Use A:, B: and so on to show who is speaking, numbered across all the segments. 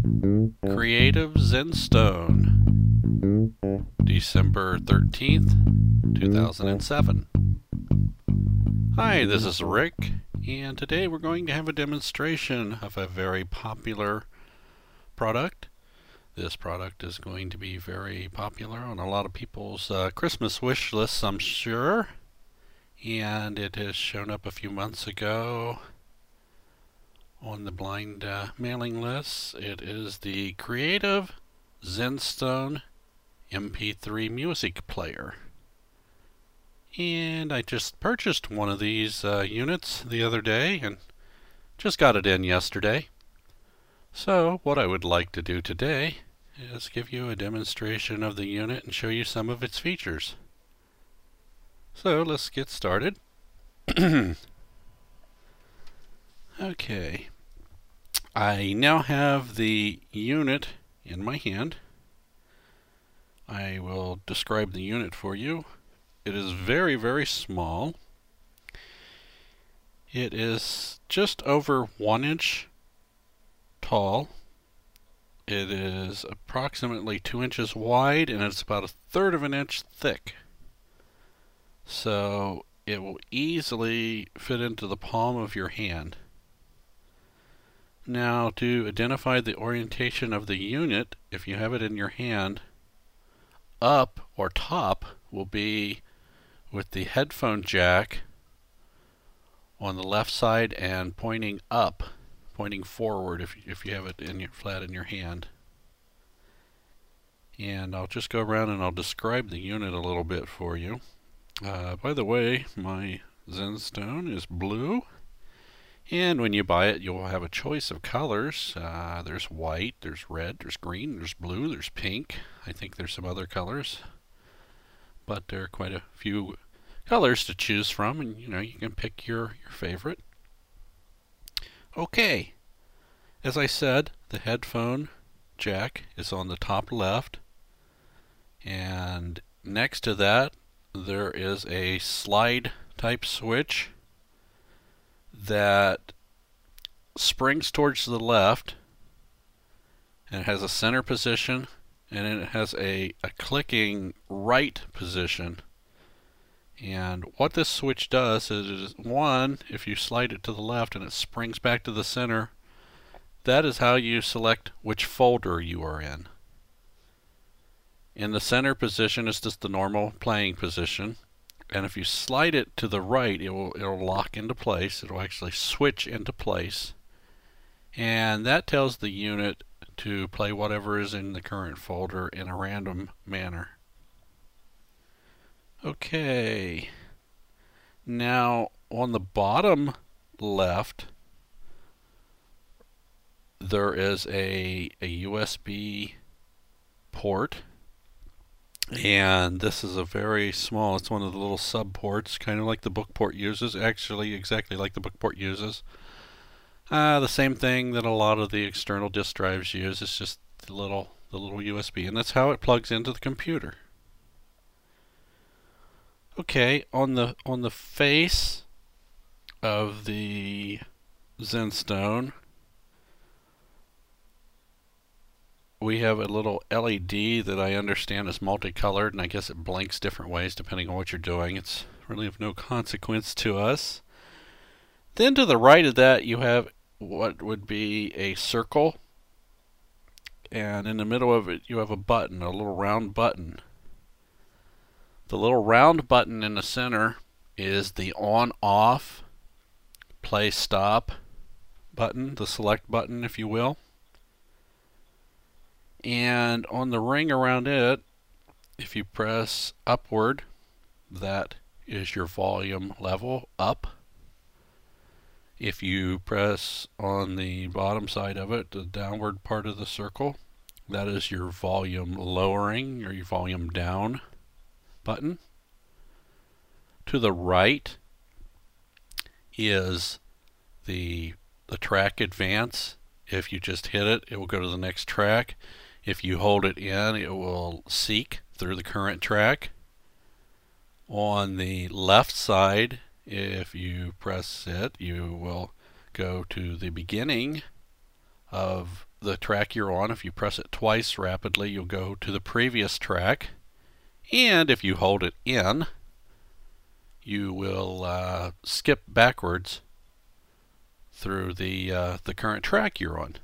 A: Creative Zenstone, December 13th, 2007. Hi, this is Rick, and today we're going to have a demonstration of a very popular product. This product is going to be very popular on a lot of people's Christmas wish lists, I'm sure. And it has shown up a few months ago on the blind mailing list. It is the Creative Zenstone MP3 music player. And I just purchased one of these units the other day and just got it in yesterday. So what I would like to do today is give you a demonstration of the unit and show you some of its features. So let's get started. Okay, I now have the unit in my hand. I will describe the unit for you. It is very, very small. It is just over 1 inch tall. It is approximately 2 inches wide, and it's about 1/3 of an inch thick. So it will easily fit into the palm of your hand. Now, to identify the orientation of the unit, if you have it in your hand, up or top will be with the headphone jack on the left side and pointing up, pointing forward if you have it flat in your hand. And I'll just go around and I'll describe the unit a little bit for you. By the way, my Zenstone is blue, and when you buy it you'll have a choice of colors. There's white, there's red, there's green, there's blue, there's pink. I think there's some other colors, but there are quite a few colors to choose from, and you can pick your favorite. Okay, as I said, the headphone jack is on the top left, and next to that there is a slide type switch that springs towards the left, and it has a center position, and it has a clicking right position. And what this switch does is, one, if you slide it to the left and it springs back to the center, that is how you select which folder you are in. In the center position is just the normal playing position, and if you slide it to the right, it'll lock into place. It'll actually switch into place, and that tells the unit to play whatever is in the current folder in a random manner. Okay, now on the bottom left there is a USB port, and this is a very small, it's one of the little sub ports, kind of like the book port uses, actually exactly like the book port uses. The same thing that a lot of the external disk drives use. It's just the little USB, and that's how it plugs into the computer. Okay, on the face of the Zenstone, we have a little LED that I understand is multicolored, and I guess it blinks different ways depending on what you're doing. It's really of no consequence to us. Then to the right of that you have what would be a circle, and in the middle of it you have a button, a little round button. The little round button in the center is the on-off, play stop button, the select button if you will. And on the ring around it, if you press upward, that is your volume level up. If you press on the bottom side of it, the downward part of the circle, that is your volume lowering or your volume down button. To the right is the track advance. If you just hit it, it will go to the next track. If you hold it in, it will seek through the current track. On the left side, if you press it, you will go to the beginning of the track you're on. If you press it twice rapidly, you'll go to the previous track. And if you hold it in, you will skip backwards through the current track you're on.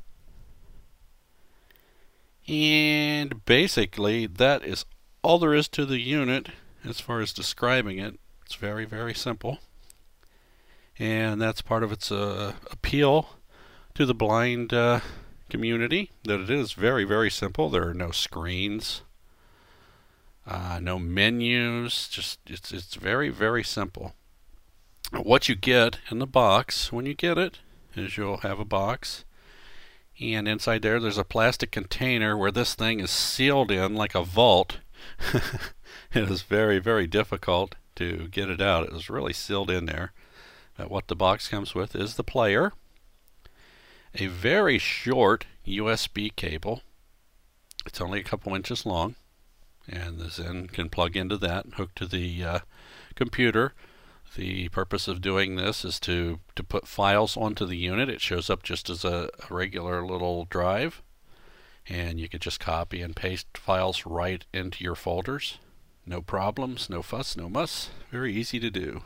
A: And basically, that is all there is to the unit as far as describing it. It's very, very simple. And that's part of its appeal to the blind community, that it is very, very simple. There are no screens, no menus, just it's very, very simple. What you get in the box when you get it is you'll have a box, and inside there's a plastic container where this thing is sealed in like a vault. It is very, very difficult to get it out. It was really sealed in there. What the box comes with is the player, a very short USB cable. It's only a couple inches long, and the Zen can plug into that and hook to the computer. The purpose of doing this is to put files onto the unit. It shows up just as a regular little drive, and you could just copy and paste files right into your folders. No problems, no fuss, no muss. Very easy to do.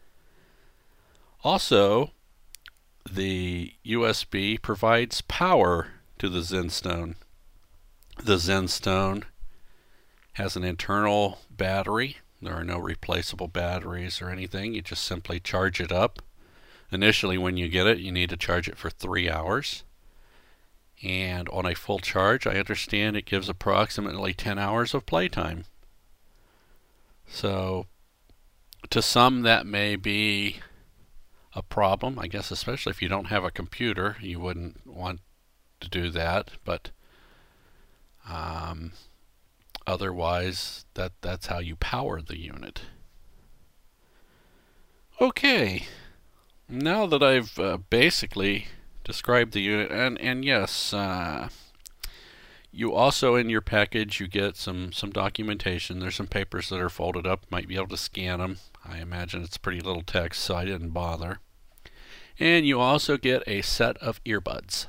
A: Also, the USB provides power to the ZenStone. The ZenStone has an internal battery. There are no replaceable batteries or anything. You just simply charge it up. Initially, when you get it, you need to charge it for 3 hours. And on a full charge, I understand it gives approximately 10 hours of playtime. So, to some, that may be a problem. I guess especially if you don't have a computer, you wouldn't want to do that. But otherwise, that's how you power the unit. Okay, now that I've basically described the unit, and yes, you also in your package you get some documentation. There's some papers that are folded up. Might be able to scan them. I imagine it's pretty little text, so I didn't bother. And you also get a set of earbuds.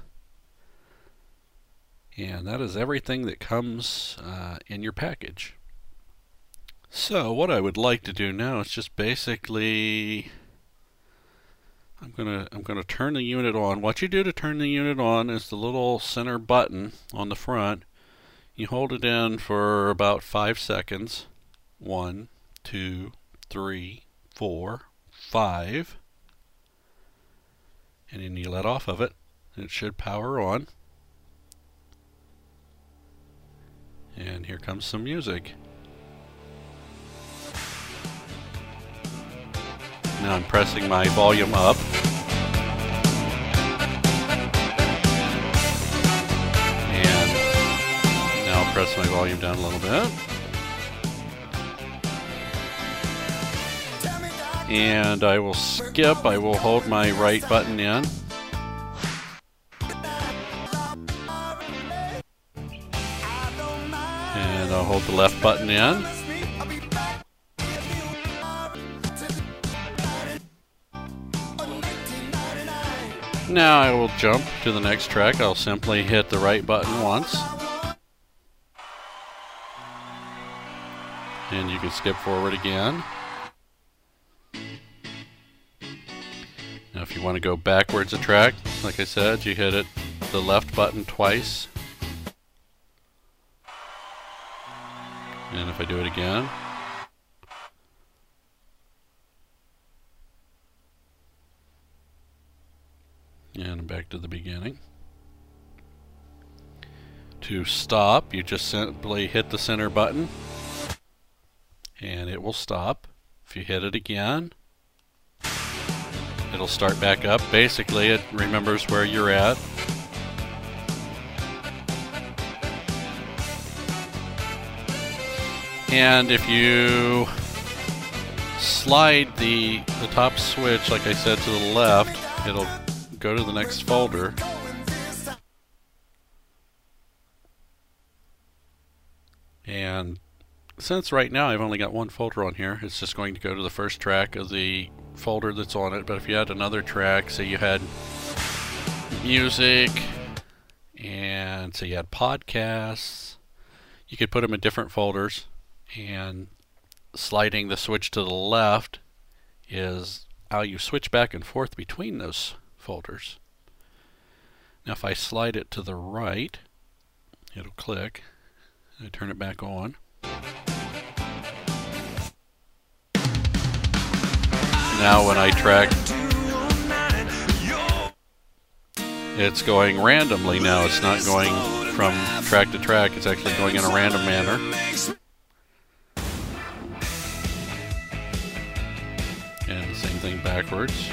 A: And that is everything that comes in your package. So what I would like to do now is just basically I'm gonna turn the unit on. What you do to turn the unit on is the little center button on the front. You hold it in for about 5 seconds. 1, 2, 3, 4, 5. And then you let off of it. It should power on. And here comes some music. Now I'm pressing my volume up. And now I'll press my volume down a little bit. And I will skip. I will hold my right button in. And I'll hold the left button in. Now I will jump to the next track. I'll simply hit the right button once. And you can skip forward again. Now if you want to go backwards a track, like I said, you hit it the left button twice. And if I do it again, and back to the beginning. To stop, you just simply hit the center button and it will stop. If you hit it again, it'll start back up. Basically, it remembers where you're at. And if you slide the top switch, like I said, to the left, it'll go to the next folder. And since right now I've only got one folder on here, it's just going to go to the first track of the folder that's on it. But if you had another track, say you had music And so you had podcasts. You could put them in different folders, and sliding the switch to the left is how you switch back and forth between those folders. Now if I slide it to the right, it'll click. I turn it back on. Now when I track, it's going randomly now. It's not going from track to track. It's actually going in a random manner. And the same thing backwards.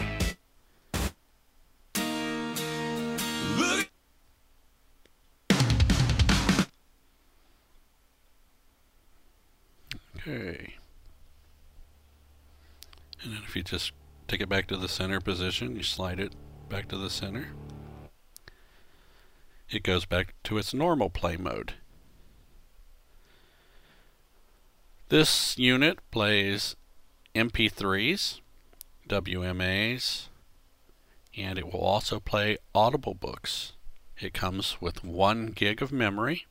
A: Okay. And then if you just take it back to the center position, you slide it back to the center, it goes back to its normal play mode. This unit plays MP3s, WMAs, and it will also play Audible books. It comes with 1 gig of memory,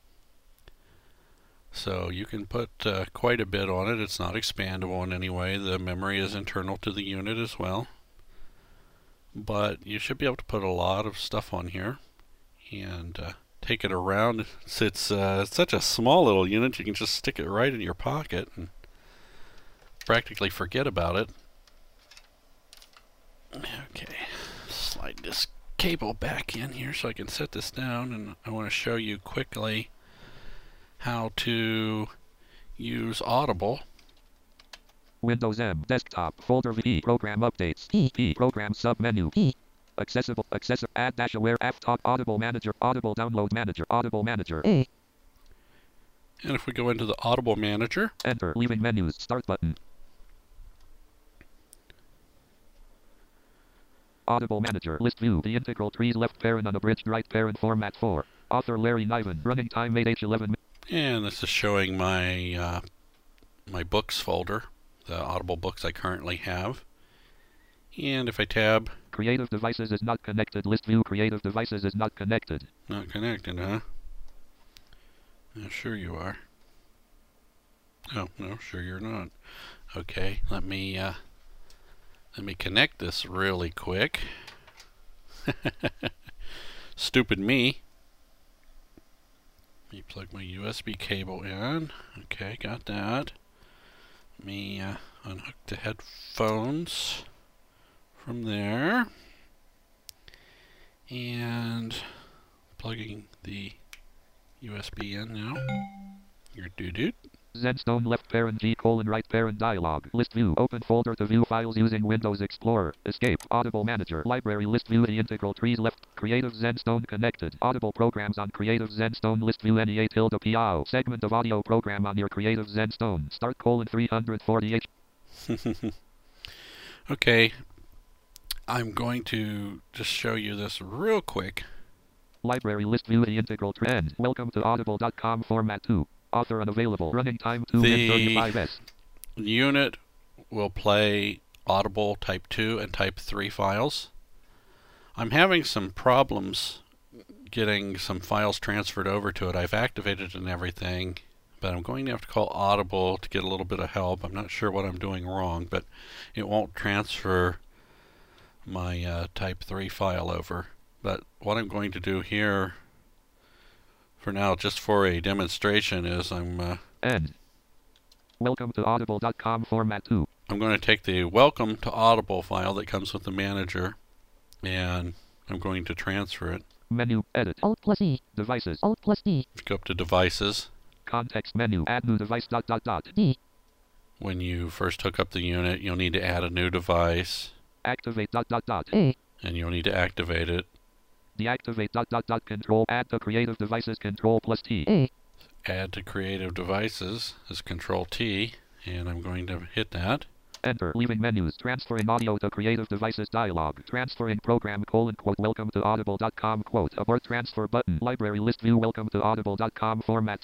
A: so you can put quite a bit on it. It's not expandable in any way. The memory is internal to the unit as well, but you should be able to put a lot of stuff on here and take it around. It's such a small little unit, you can just stick it right in your pocket and practically forget about it. Okay, slide this cable back in here so I can set this down, and I want to show you quickly how to use Audible.
B: Windows M, desktop, folder V, program updates, P, program submenu, accessible, add dash aware, app talk, Audible Manager, Audible Download Manager, Audible Manager,
A: And if we go into the Audible Manager,
B: enter, leaving menus, start button. Audible Manager, list view, the integral trees, left parent, unabridged, right parent, format 4. Author Larry Niven, running time 8h11.
A: And this is showing my my books folder, the Audible books I currently have. And if I tab,
B: Creative devices is not connected, list view, creative devices is not connected.
A: Not connected, huh? Yeah, sure you are. Oh, no, sure you're not. Okay, let me connect this really quick. Stupid me. Let me plug my USB cable in. Okay, got that. Let me unhook the headphones from there. And plugging the USB in now. Your doo-doo.
B: Zenstone left parent G colon right parent dialog. List view. Open folder to view files using Windows Explorer. Escape. Audible Manager. Library list view. The integral trees left. Creative Zenstone connected. Audible programs on Creative Zenstone list view. NEA tilde PIO. Segment of audio program on your Creative Zenstone. Start colon 348.
A: Okay. I'm going to just show you this real quick.
B: Library list view. The integral trend. Welcome to audible.com format 2. Author unavailable. Running time 2 min 35s.
A: The unit will play Audible Type 2 and Type 3 files. I'm having some problems getting some files transferred over to it. I've activated it and everything, but I'm going to have to call Audible to get a little bit of help. I'm not sure what I'm doing wrong, but it won't transfer my Type 3 file over. But what I'm going to do here for now, just for a demonstration, is I'm
B: End. Welcome to audible.com format 2.
A: I'm going to take the Welcome to Audible file that comes with the manager, and I'm going to transfer it.
B: Menu, edit.
C: Alt plus E.
B: Devices.
C: Alt plus D.
A: If you go up to Devices,
B: Context menu. Add new device.
C: D.
A: when you first hook up the unit, you'll need to add a new device,
B: Activate.
C: A.
A: and you'll need to activate it.
B: Deactivate. Control. Add to creative devices. Control plus T.
C: A.
A: Add to Creative Devices is Control T, and I'm going to hit that.
B: Enter. Leaving menus. Transferring audio to creative devices dialog. Transferring program colon quote. Welcome to audible.com quote. Abort transfer button. Library list view. Welcome to audible.com format 2.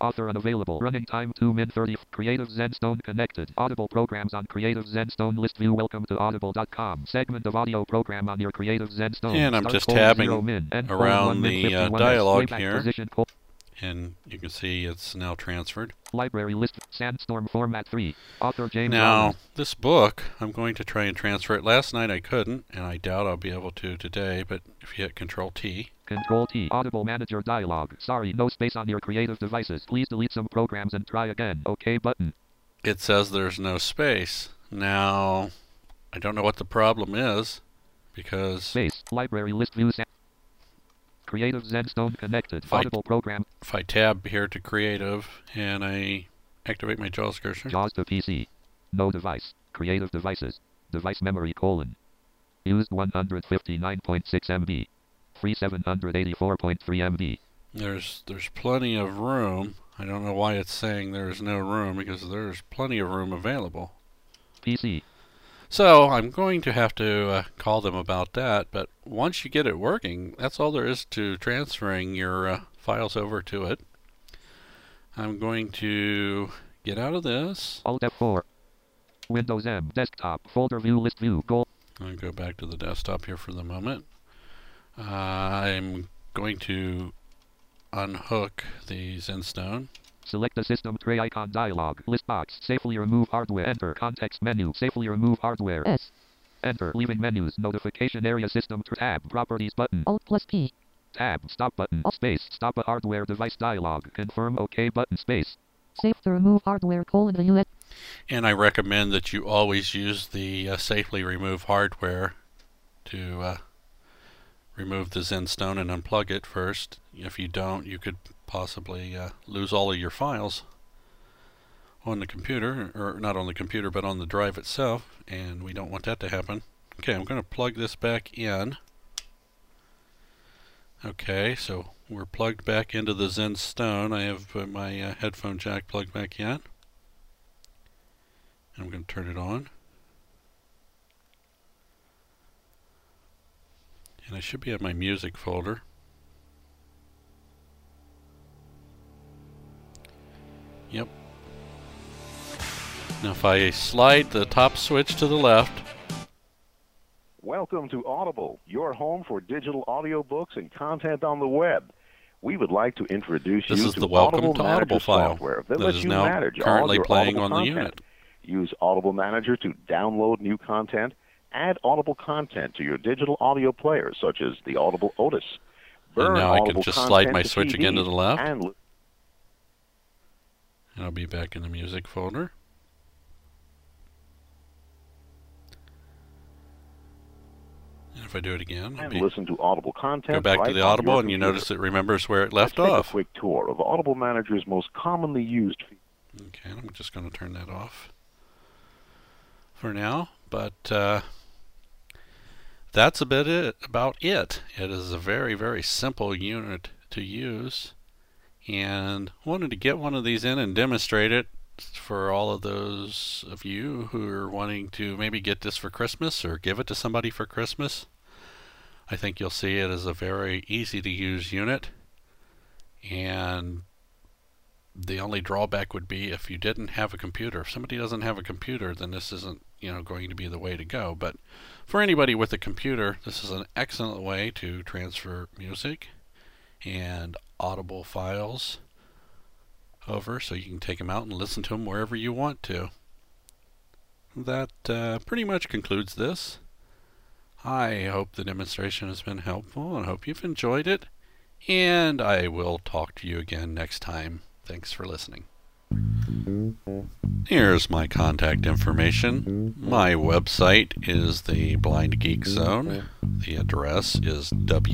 B: Author unavailable. Running time 2 min 30. Creative Zenstone connected. Audible programs on Creative Zenstone list view. Welcome to audible.com. Segment of audio program on your Creative Zenstone.
A: And I'm
B: Start
A: just
B: colon
A: tabbing
B: 0 min. End
A: around
B: colon 1 min
A: the
B: 51
A: dialogue
B: Playback
A: here.
B: Position
A: And you can see it's now transferred.
B: Library list. Sandstorm format 3. Author James
A: Now,
B: Rollins.
A: this book, I'm going to try and transfer it. Last night I couldn't, and I doubt I'll be able to today, but if you hit Control-T.
B: Control-T. Audible Manager dialog. Sorry, no space on your creative devices. Please delete some programs and try again. OK button.
A: It says there's no space. Now, I don't know what the problem is, because
B: Space. Library list view. Creative Zenstone connected. Audible program.
A: if I tab here to Creative, and I activate my JAWS cursor.
B: JAWS to PC. No device. Creative devices. Device memory colon. Used 159.6 MB. Free 784.3 MB.
A: There's plenty of room. I don't know why it's saying there's no room, because there's plenty of room available.
B: PC.
A: So I'm going to have to call them about that, but once you get it working, that's all there is to transferring your files over to it. I'm going to get out of this.
B: Alt F4. Windows M. Desktop. Folder view. List view. Goal.
A: I'll go back to the desktop here for the moment. I'm going to unhook the Zenstone.
B: Select the system tray icon dialog. List box. Safely remove hardware. Enter. Context menu. Safely remove hardware.
C: S.
B: Enter. Leaving menus. Notification area system. Tab. Properties button.
C: Alt plus P.
B: Tab. Stop button. Space. Stop a hardware device dialog. Confirm OK button. Space.
C: Safe to remove hardware colon the US.
A: And I recommend that you always use the safely remove hardware to remove the Zenstone and unplug it first. If you don't, you could possibly lose all of your files on the computer, or not on the computer, but on the drive itself, and we don't want that to happen. Okay, I'm going to plug this back in. Okay, so we're plugged back into the Zenstone. I have my headphone jack plugged back in. I'm going to turn it on. And I should be in my music folder. Yep. Now if I slide the top switch to the left.
D: Welcome to Audible, your home for digital audiobooks and content on the web. We would like to introduce
A: This
D: you
A: is
D: to
A: the Welcome
D: Audible
A: to
D: Manager
A: Audible file
D: software
A: that
D: lets
A: is
D: you
A: now
D: manage all
A: currently
D: your
A: playing
D: Audible
A: on the
D: content.
A: unit.
D: Use Audible Manager to download new content, add Audible content to your digital audio players, such as the Audible Otis.
A: And now I can
D: Audible
A: just slide my
D: content to
A: switch again to
D: TVs
A: the left.
D: and
A: And I'll be back in the music folder. And if I do it again, I'll
D: listen to Audible content.
A: go back
D: right
A: to the
D: on
A: Audible,
D: your
A: and you
D: computer.
A: notice it remembers where it left
D: Let's take
A: off.
D: a quick tour of Audible Manager's most commonly used features.
A: Okay, I'm just going to turn that off for now, but that's about it. It is a very, very simple unit to use, and wanted to get one of these in and demonstrate it for all of those of you who are wanting to maybe get this for Christmas or give it to somebody for Christmas. I think you'll see it as a very easy to use unit, and the only drawback would be if you didn't have a computer. If somebody doesn't have a computer, then this isn't, going to be the way to go. But for anybody with a computer, this is an excellent way to transfer music and Audible files over, so you can take them out and listen to them wherever you want to. That pretty much concludes this. I hope the demonstration has been helpful and hope you've enjoyed it, and I will talk to you again next time. Thanks for listening. Here's my contact information. My website is the Blind Geek Zone. The address is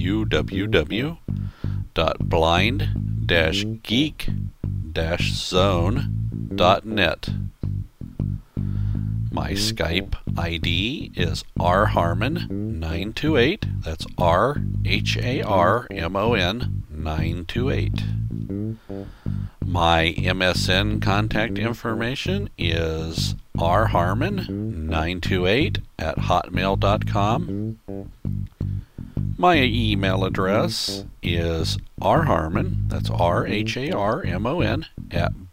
A: www.blind-geek-zone.net. My Skype ID is rharmon928. That's RHARMON 928. My MSN contact information is rharmon928@hotmail.com. My email address is rharmon, that's RHARMON, at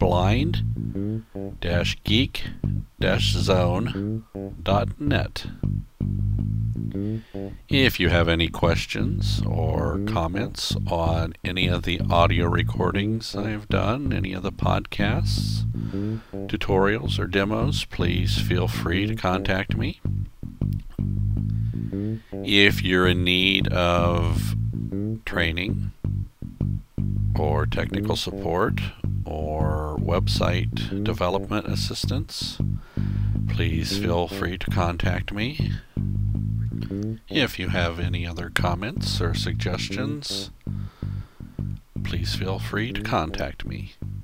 A: blind-geek-zone.net. If you have any questions or comments on any of the audio recordings I've done, any of the podcasts, tutorials, or demos, please feel free to contact me. If you're in need of training or technical support or website development assistance, please feel free to contact me. If you have any other comments or suggestions, please feel free to contact me.